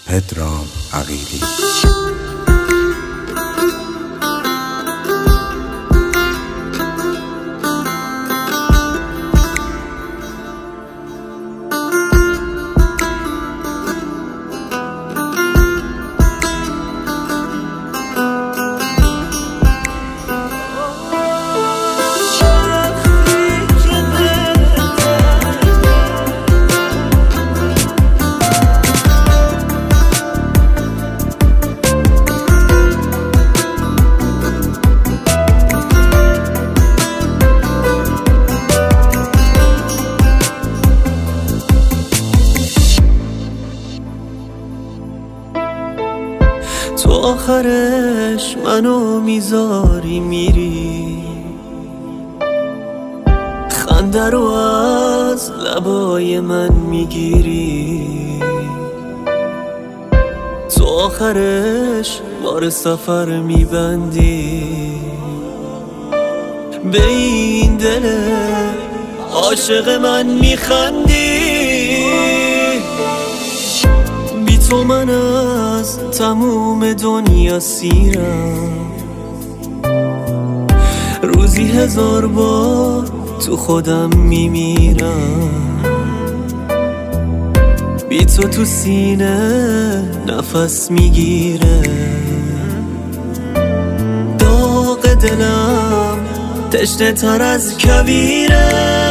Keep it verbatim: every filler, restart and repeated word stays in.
پدرام عقیلی. تو آخرش منو میذاری میری، خنده رو از لبای من میگیری. تو آخرش بار سفر میبندی، به این دل عاشق من میخندی. بی تو من از تموم دنیا سیرم، روزی هزار بار تو خودم میمیرم. بی تو تو سینه نفس میگیره، داغ دلم تشنه تر از کویره.